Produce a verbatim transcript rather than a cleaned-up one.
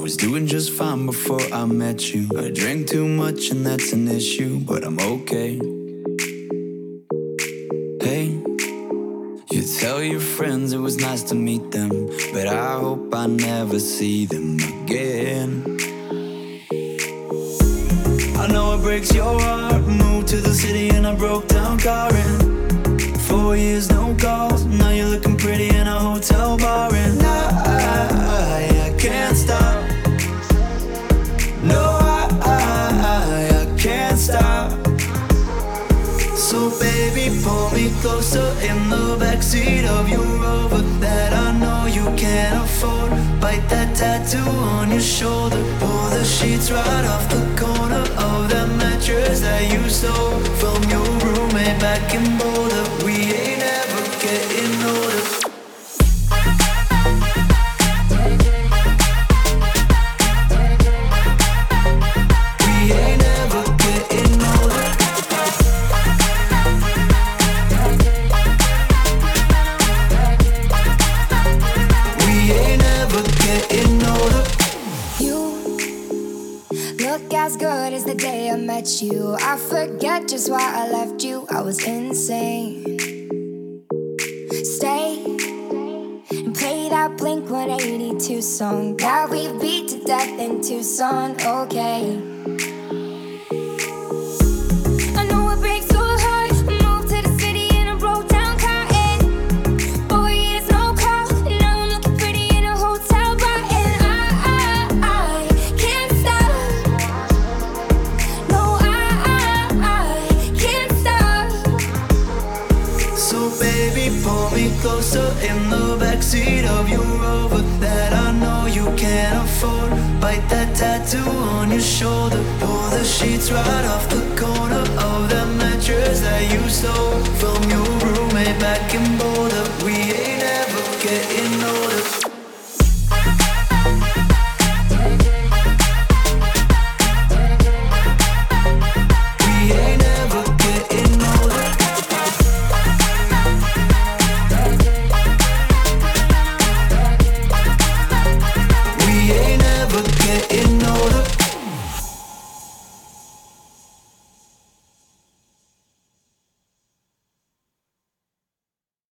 was doing just fine before I met you. I drank too much and that's an issue, but I'm okay. Hey, you tell your friends it was nice to meet them, but I hope I never see them again. I know it breaks your heart. Moved to the city and I broke down car in four years, no calls. Now you're looking pretty in a hotel bar, and I, I can't stop. No, I, I, I can't stop. So baby, pull me closer in the backseat of your Rover that I know you can't afford. Bite that tattoo on your shoulder. Pull the sheets right off the corner of that mattress that you stole from your roommate back in Boulder. We ain't ever getting older. We ain't ever getting older. We ain't ever getting older. You look as good as the day I met you. I forget just why I left you. I was insane. Stay and play that Blink one eighty-two song that we beat to death in Tucson. Okay. I know it breaks your heart. Moved to the city and I broke down car in four years, no call. Now I'm looking pretty in a hotel bar, and I, I, I can't stop. No, I, I, I can't stop. So baby, pull me closer in the backseat of your Rover that I know you can't afford. Bite that tattoo on your shoulder. Pull the sheets right off the corner of that mattress that you stole